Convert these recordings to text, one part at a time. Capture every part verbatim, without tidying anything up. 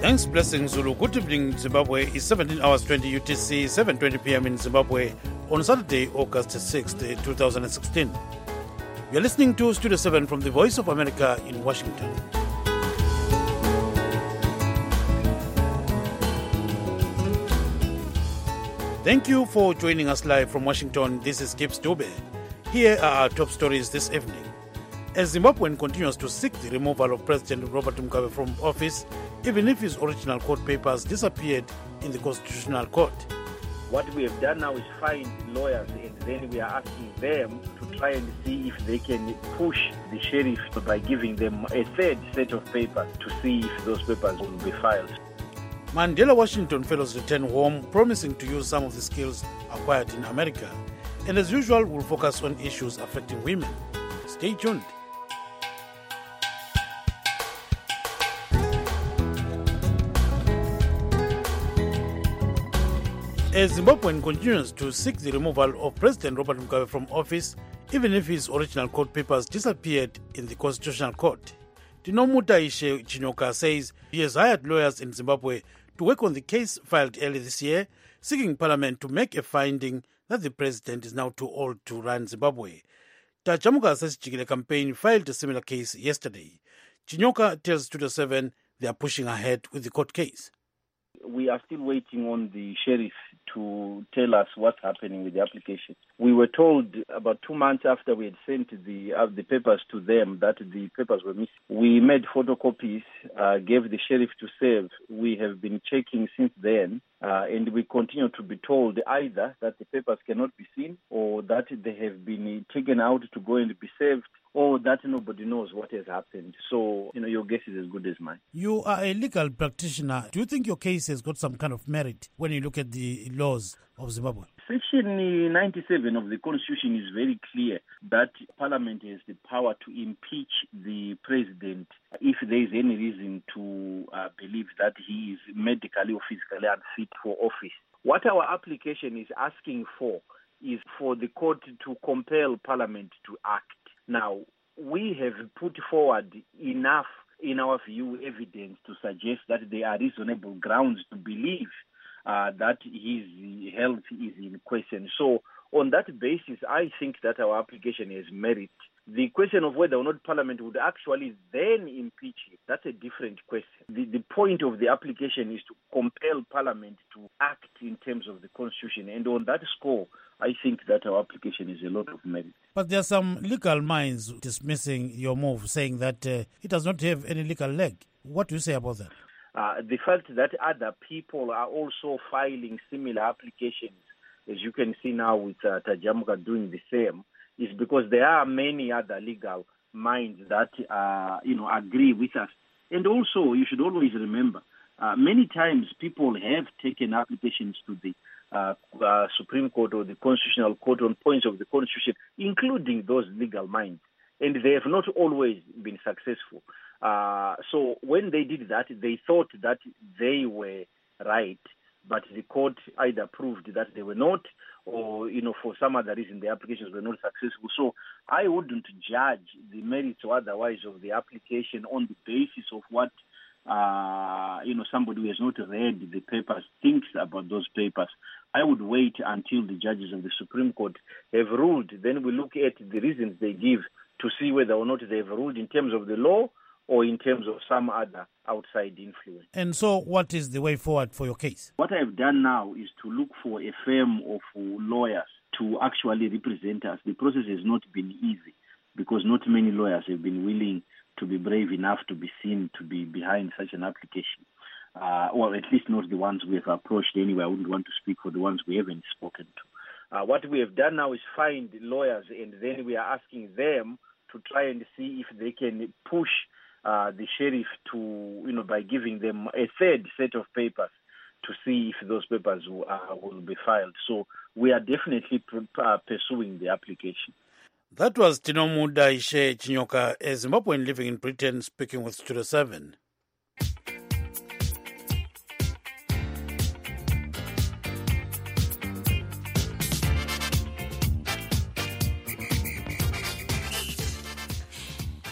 Thanks, Blessing Zulu. Good evening, Zimbabwe. It's seventeen hours twenty U T C, seven twenty p.m. in Zimbabwe on Saturday, August sixth, twenty sixteen. You're listening to Studio seven from the Voice of America in Washington. Thank you for joining us live from Washington. This is Gibbs Dube. Here are our top stories this evening. As Zimbabwean continues to seek the removal of President Robert Mugabe from office, even if his original court papers disappeared in the Constitutional Court. What we have done now is find lawyers, and then we are asking them to try and see if they can push the sheriff by giving them a third set of papers to see if those papers will be filed. Mandela Washington fellows return home, promising to use some of the skills acquired in America. And as usual, we'll focus on issues affecting women. Stay tuned. As Zimbabwean continues to seek the removal of President Robert Mugabe from office, even if his original court papers disappeared in the Constitutional Court. Tinomuta Ishe Chinyoka says he has hired lawyers in Zimbabwe to work on the case filed early this year, seeking Parliament to make a finding that the president is now too old to run Zimbabwe. Tachamuka Sesichikile campaign filed a similar case yesterday. Chinyoka tells Studio seven they are pushing ahead with the court case. We are still waiting on the sheriff to tell us what's happening with the application. We were told about two months after we had sent the uh, the papers to them that the papers were missing. We made photocopies, uh, gave the sheriff to save. We have been checking since then, uh, and we continue to be told either that the papers cannot be seen or that they have been taken out to go and be saved, or that nobody knows what has happened. So, you know, your guess is as good as mine. You are a legal practitioner. Do you think your case has got some kind of merit when you look at the laws of Zimbabwe? Section ninety-seven of the Constitution is very clear that Parliament has the power to impeach the president if there is any reason to uh, believe that he is medically or physically unfit for office. What our application is asking for is for the court to compel Parliament to act. Now, we have put forward enough, in our view, evidence to suggest that there are reasonable grounds to believe uh, that his health is in question. So, on that basis, I think that our application has merit. The question of whether or not Parliament would actually then impeach him, that's a different question. The, the point of the application is to compel Parliament to act in terms of the Constitution. And on that score, I think that our application is a lot of merit. But there are some legal minds dismissing your move, saying that uh, it does not have any legal leg. What do you say about that? Uh, the fact that other people are also filing similar applications, as you can see now with uh, Tajamuka doing the same, is because there are many other legal minds that uh, you know agree with us. And also, you should always remember, uh, many times people have taken applications to the uh, uh, Supreme Court or the Constitutional Court on points of the Constitution, including those legal minds, and they have not always been successful. Uh, so when they did that, they thought that they were right, but the court either proved that they were not, or, you know, for some other reason, the applications were not successful. So I wouldn't judge the merits or otherwise of the application on the basis of what, uh, you know, somebody who has not read the papers thinks about those papers. I would wait until the judges of the Supreme Court have ruled. Then we look at the reasons they give to see whether or not they've ruled in terms of the law or in terms of some other outside influence. And so what is the way forward for your case? What I've done now is to look for a firm of lawyers to actually represent us. The process has not been easy because not many lawyers have been willing to be brave enough to be seen to be behind such an application. Uh, or at least not the ones we have approached anyway. I wouldn't want to speak for the ones we haven't spoken to. Uh, what we have done now is find lawyers, and then we are asking them to try and see if they can push Uh, the sheriff to, you know, by giving them a third set of papers to see if those papers will, uh, will be filed. So we are definitely pr- uh, pursuing the application. That was Tinomuda Ishe Chinyoka, a Zimbabwean living in Britain, speaking with Studio seven.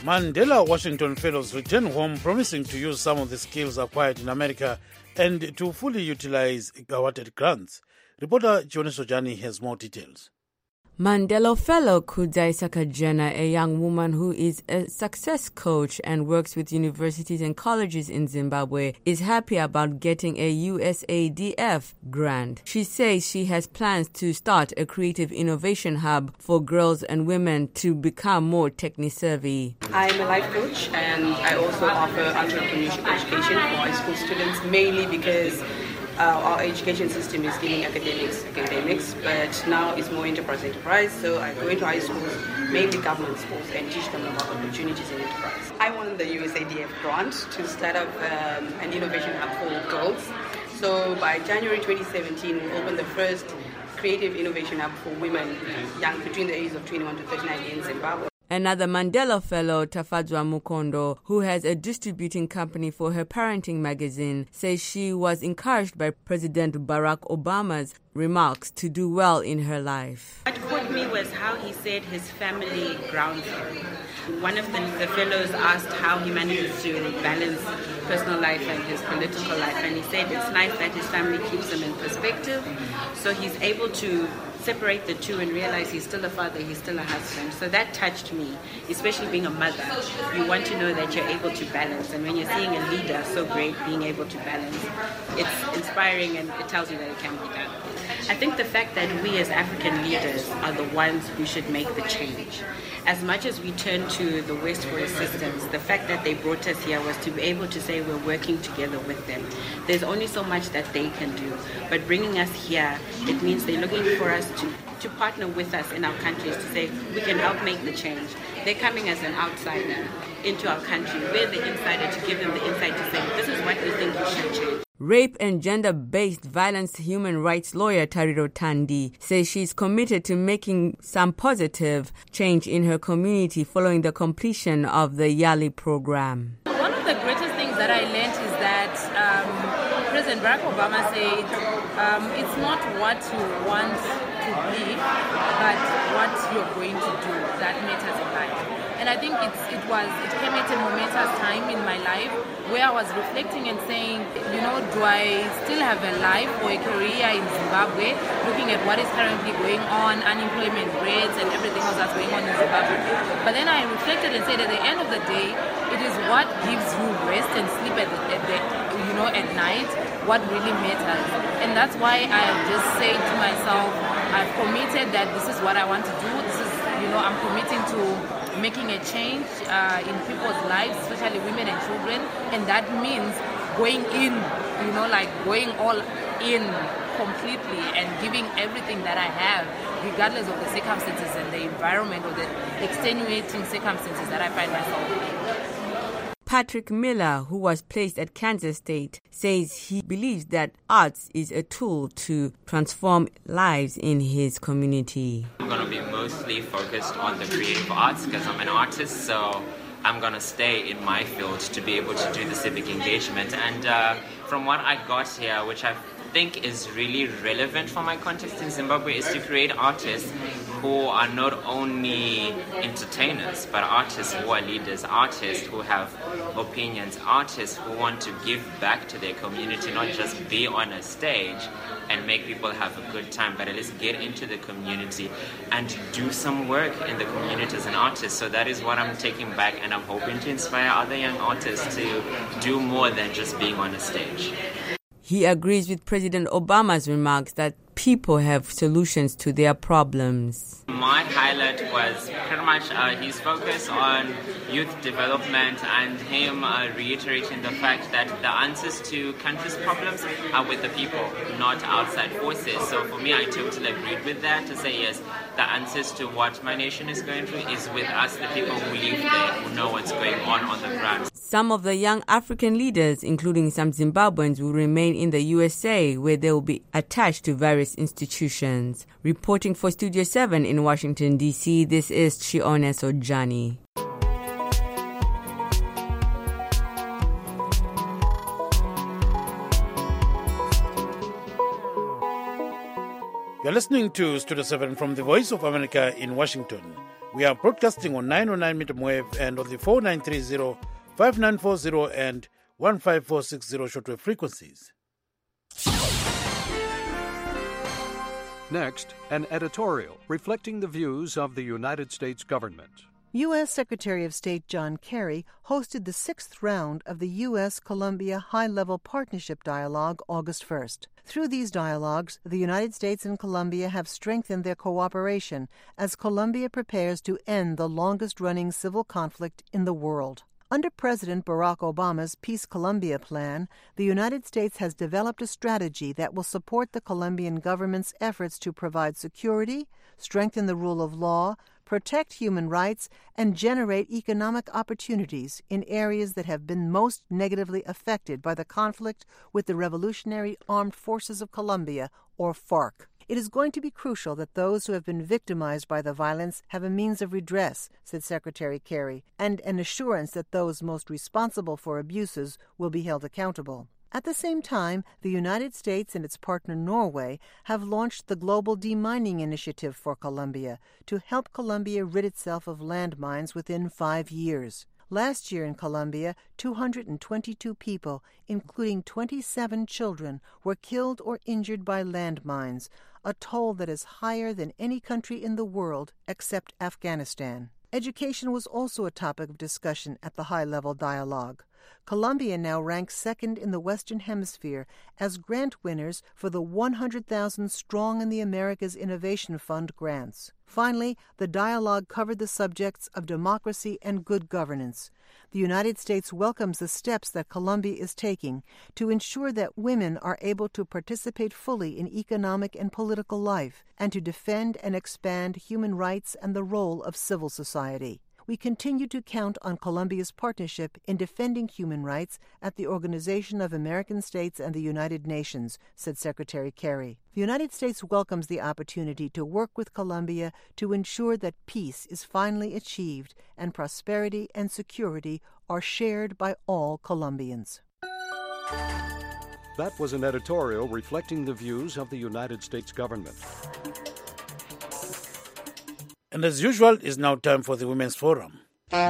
Mandela Washington Fellows return home promising to use some of the skills acquired in America and to fully utilize awarded grants. Reporter Jonas Sojani has more details. Mandela Fellow Kudai Sakajana, a young woman who is a success coach and works with universities and colleges in Zimbabwe, is happy about getting a U S A D F grant. She says she has plans to start a creative innovation hub for girls and women to become more techni-savvy. I'm a life coach and I also offer entrepreneurship education for high school students, mainly because Uh, our education system is giving academics, academics, but now it's more enterprise, enterprise. So I go into high schools, mainly government schools, and teach them about opportunities in enterprise. I won the U S A D F grant to start up um, an innovation hub for girls. So by January twenty seventeen, we opened the first creative innovation hub for women young between the ages of twenty-one to thirty-nine in Zimbabwe. Another Mandela Fellow, Tafadzwa Mukondo, who has a distributing company for her parenting magazine, says she was encouraged by President Barack Obama's remarks to do well in her life. What caught me was how he said his family grounds him. One of the, the fellows asked how he manages to balance personal life and his political life, and he said it's nice that his family keeps him in perspective, so he's able to separate the two and realize he's still a father, he's still a husband. So that touched me, especially being a mother. You want to know that you're able to balance, and when you're seeing a leader so great being able to balance, it's inspiring and it tells you that it can be done. I think the fact that we as African leaders are the ones who should make the change. As much as we turn to the West for assistance, the fact that they brought us here was to be able to say we're working together with them. There's only so much that they can do, but bringing us here, it means they're looking for us to, to partner with us in our countries to say we can help make the change. They're coming as an outsider into our country. We're the insider to give them the insight to say this is what we think we should change. Rape and gender-based violence human rights lawyer Tariro Tandi says she's committed to making some positive change in her community following the completion of the Yali program. One of the greatest things that I learned is that um, President Barack Obama said um, it's not what you want to be, but what you're going to do that matters in life. And I think it's, it was it came at a momentous time in my life where I was reflecting and saying, you know, do I still have a life or a career in Zimbabwe, looking at what is currently going on, unemployment rates and everything else that's going on in Zimbabwe. But then I reflected and said at the end of the day, it is what gives you rest and sleep at the, at the you know, at night, what really matters. And that's why I just say to myself, I've committed that this is what I want to do. This is, you know, I'm committing to making a change uh, in people's lives, especially women and children, and that means going in, you know, like going all in completely and giving everything that I have, regardless of the circumstances and the environment or the extenuating circumstances that I find myself in. Patrick Miller, who was placed at Kansas State, says he believes that arts is a tool to transform lives in his community. I'm going to be mostly focused on the creative arts because I'm an artist, so I'm going to stay in my field to be able to do the civic engagement. And uh, from what I got here, which I think is really relevant for my context in Zimbabwe, is to create artists who are not only entertainers, but artists who are leaders, artists who have opinions, artists who want to give back to their community, not just be on a stage and make people have a good time, but at least get into the community and do some work in the community as an artist. So that is what I'm taking back, and I'm hoping to inspire other young artists to do more than just being on a stage. He agrees with President Obama's remarks that people have solutions to their problems. My highlight was pretty much uh, his focus on youth development and him uh, reiterating the fact that the answers to countries' problems are with the people, not outside forces. So for me, I totally agreed with that, to say yes, the answers to what my nation is going through is with us, the people who live there, who know what's going on on the ground. Some of the young African leaders, including some Zimbabweans, will remain in the U S A, where they will be attached to various institutions. Reporting for Studio seven in Washington, D C, this is Chione Sojani. You're listening to Studio seven from the Voice of America in Washington. We are broadcasting on nine oh nine medium wave and on the four nine three zero, five nine four zero and one five four six zero shortwave frequencies. Next, an editorial reflecting the views of the United States government. U S Secretary of State John Kerry hosted the sixth round of the U S Colombia High-Level Partnership Dialogue August first. Through these dialogues, the United States and Colombia have strengthened their cooperation as Colombia prepares to end the longest-running civil conflict in the world. Under President Barack Obama's Peace Colombia plan, the United States has developed a strategy that will support the Colombian government's efforts to provide security, strengthen the rule of law, protect human rights, and generate economic opportunities in areas that have been most negatively affected by the conflict with the Revolutionary Armed Forces of Colombia, or FARC. It is going to be crucial that those who have been victimized by the violence have a means of redress, said Secretary Kerry, and an assurance that those most responsible for abuses will be held accountable. At the same time, the United States and its partner Norway have launched the Global Demining Initiative for Colombia to help Colombia rid itself of landmines within five years. Last year in Colombia, two hundred twenty-two people, including twenty-seven children, were killed or injured by landmines, a toll that is higher than any country in the world except Afghanistan. Education was also a topic of discussion at the high-level dialogue. Colombia now ranks second in the Western Hemisphere as grant winners for the one hundred thousand Strong in the Americas Innovation Fund grants. Finally, the dialogue covered the subjects of democracy and good governance. The United States welcomes the steps that Colombia is taking to ensure that women are able to participate fully in economic and political life and to defend and expand human rights and the role of civil society. We continue to count on Colombia's partnership in defending human rights at the Organization of American States and the United Nations, said Secretary Kerry. The United States welcomes the opportunity to work with Colombia to ensure that peace is finally achieved and prosperity and security are shared by all Colombians. That was an editorial reflecting the views of the United States government. And as usual, it's now time for the Women's Forum.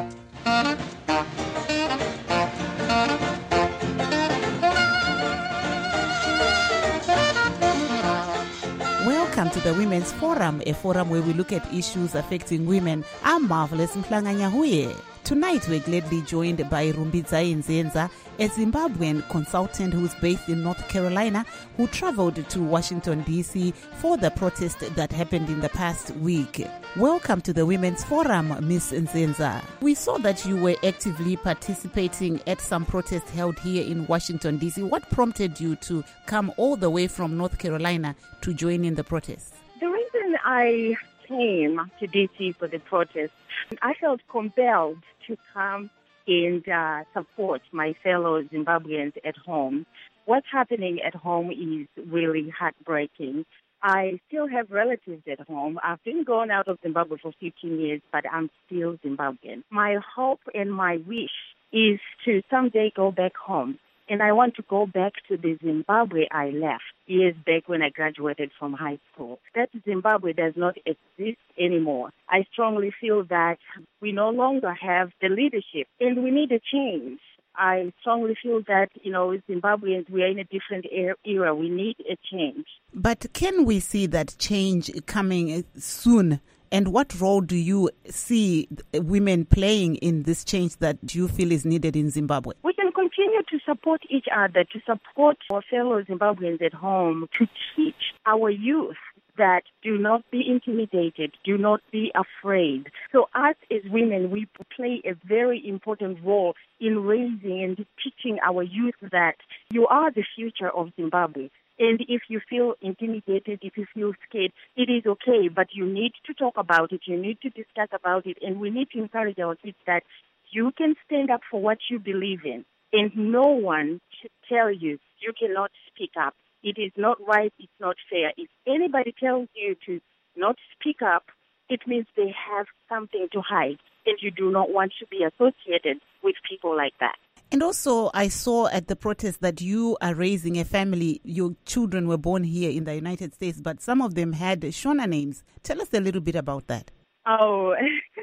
Welcome to the Women's Forum, a forum where we look at issues affecting women. I'm Marvelous Mhlanga-Nyahuye. Tonight, we're gladly joined by Rumbidzai Nzenza, a Zimbabwean consultant who's based in North Carolina, who traveled to Washington, D C for the protest that happened in the past week. Welcome to the Women's Forum, Miss Nzenza. We saw that you were actively participating at some protests held here in Washington, D C. What prompted you to come all the way from North Carolina to join in the protests? The reason I came to D C for the protest, I felt compelled to come and uh, support my fellow Zimbabweans at home. What's happening at home is really heartbreaking. I still have relatives at home. I've been gone out of Zimbabwe for fifteen years, but I'm still Zimbabwean. My hope and my wish is to someday go back home. And I want to go back to the Zimbabwe I left years back when I graduated from high school. That Zimbabwe does not exist anymore. I strongly feel that we no longer have the leadership and we need a change. I strongly feel that, you know, Zimbabweans, we are in a different era. We need a change. But can we see that change coming soon? And what role do you see women playing in this change that you feel is needed in Zimbabwe? We can continue to support each other, to support our fellow Zimbabweans at home, to teach our youth that do not be intimidated, do not be afraid. So us as women, we play a very important role in raising and teaching our youth that you are the future of Zimbabwe. And if you feel intimidated, if you feel scared, it is okay, but you need to talk about it, you need to discuss about it, and we need to encourage our kids that you can stand up for what you believe in, and no one should tell you you cannot speak up. It is not right, it's not fair. If anybody tells you to not speak up, it means they have something to hide, and you do not want to be associated with people like that. And also, I saw at the protest that you are raising a family. Your children were born here in the United States, but some of them had Shona names. Tell us a little bit about that. Oh,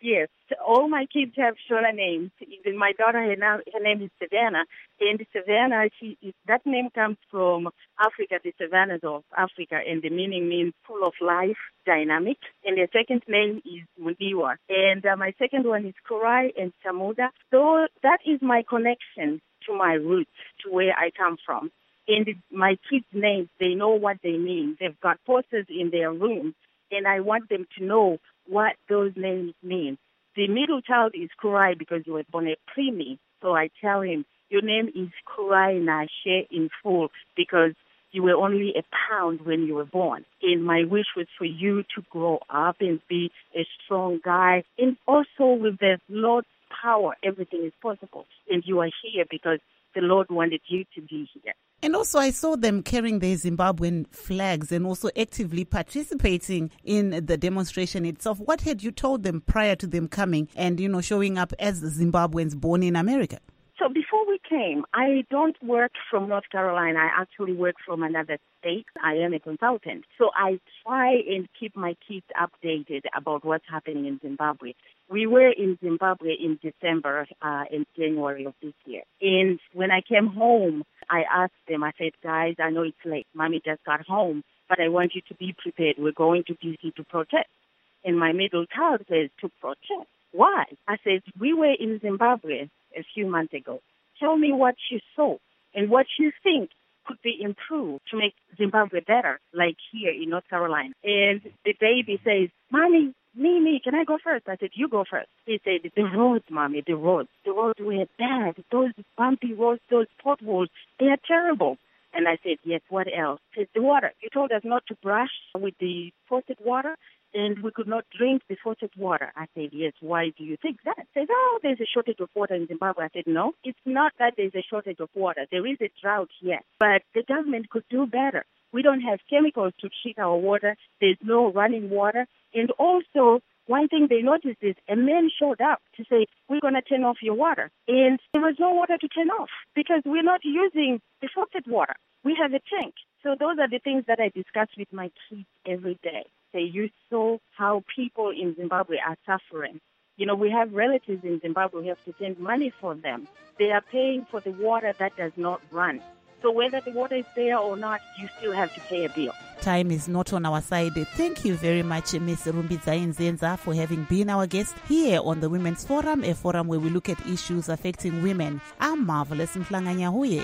Yes, all my kids have Shona names. Even my daughter, her, na- her name is Savannah, and Savannah, she, that name comes from Africa, the savannas of Africa, and the meaning means full of life, dynamic. And the second name is Mundiwa, and uh, my second one is Kurai and Samuda. So that is my connection to my roots, to where I come from. And my kids' names, they know what they mean. They've got posters in their room, and I want them to know what those names mean. The middle child is Kurai because he was born a preemie. So I tell him, your name is Kurai Nashe in full because you were only a pound when you were born. And my wish was for you to grow up and be a strong guy. And also with the Lord's power, everything is possible. And you are here because the Lord wanted you to be here. And also I saw them carrying their Zimbabwean flags and also actively participating in the demonstration itself. What had you told them prior to them coming and, you know, showing up as Zimbabweans born in America? So before we came, I don't work from North Carolina. I actually work from another state. I am a consultant. So I try and keep my kids updated about what's happening in Zimbabwe. We were in Zimbabwe in December uh, and January of this year. And when I came home, I asked them, I said, guys, I know it's late. Mommy just got home, but I want you to be prepared. We're going to D C to protest. And my middle child says, to protest? Why? I said, we were in Zimbabwe a few months ago. Tell me what you saw and what you think could be improved to make Zimbabwe better, like here in North Carolina. And the baby says, Mommy, Mimi, can I go first? I said, you go first. He said, the roads, Mommy, the roads. The roads were bad. Those bumpy roads, those potholes, they are terrible. And I said, yes, what else? He said, the water. You told us not to brush with the faucet water, and we could not drink the faucet water. I said, yes, why do you think that? He said, oh, there's a shortage of water in Zimbabwe. I said, no, it's not that there's a shortage of water. There is a drought, yes, but the government could do better. We don't have chemicals to treat our water. There's no running water. And also, one thing they noticed is a man showed up to say, we're going to turn off your water. And there was no water to turn off because we're not using the faucet water. We have a tank. So those are the things that I discuss with my kids every day. Say, you saw how people in Zimbabwe are suffering. You know, we have relatives in Zimbabwe. We have to send money for them. They are paying for the water that does not run. So whether the water is there or not, you still have to pay a bill. Time is not on our side. Thank you very much, Miz Rumbidzai Nzenza, for having been our guest here on the Women's Forum, a forum where we look at issues affecting women. I'm Marvelous Mhlanganya Huye.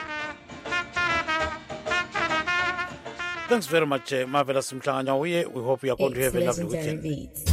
Thanks very much, uh, Marvelous Mhlanganya Huye. We hope you are going to have a lovely weekend. Beats.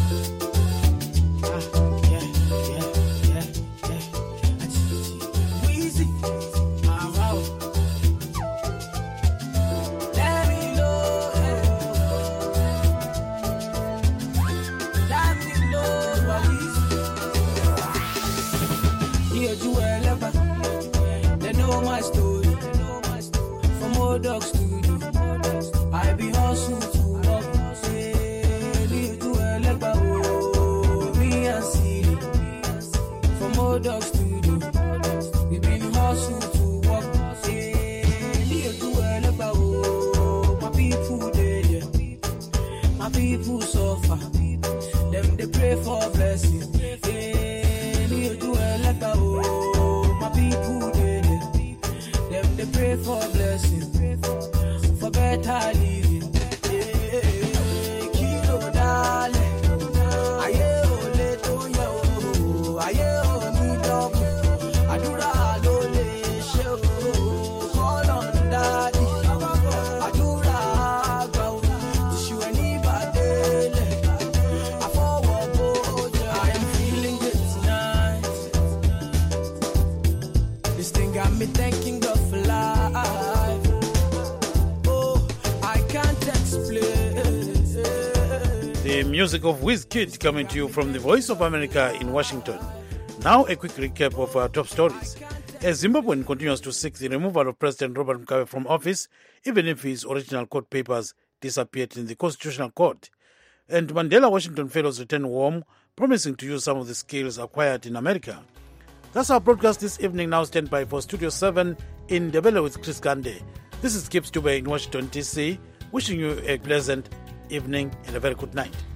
Dogs to do. I be hustle to work. Say, leave to a legba, oh, me and see. For more dogs to do. We been hustle to work. Say, leave to a legba, oh, my people there. My people suffer. Them they pray for blessing. Hey, leave to a legba, oh, my people there. Them they pray for blessing. For better living, yeah. Kilo dale, aye ole to yo, aye oni double, adura lole show, call on daddy, adura go, tishu any badele, I forward both, I am feeling good tonight. This thing got me thanking God for life. The music of Wizkid coming to you from the Voice of America in Washington. Now a quick recap of our top stories. As Zimbabwean continues to seek the removal of President Robert Mugabe from office, even if his original court papers disappeared in the Constitutional Court. And Mandela Washington Fellows return home, promising to use some of the skills acquired in America. That's our broadcast this evening. Now stand by for Studio seven in Ndebele with Chris Gande. This is Kip Stube in Washington, D C, wishing you a pleasant evening and a very good night.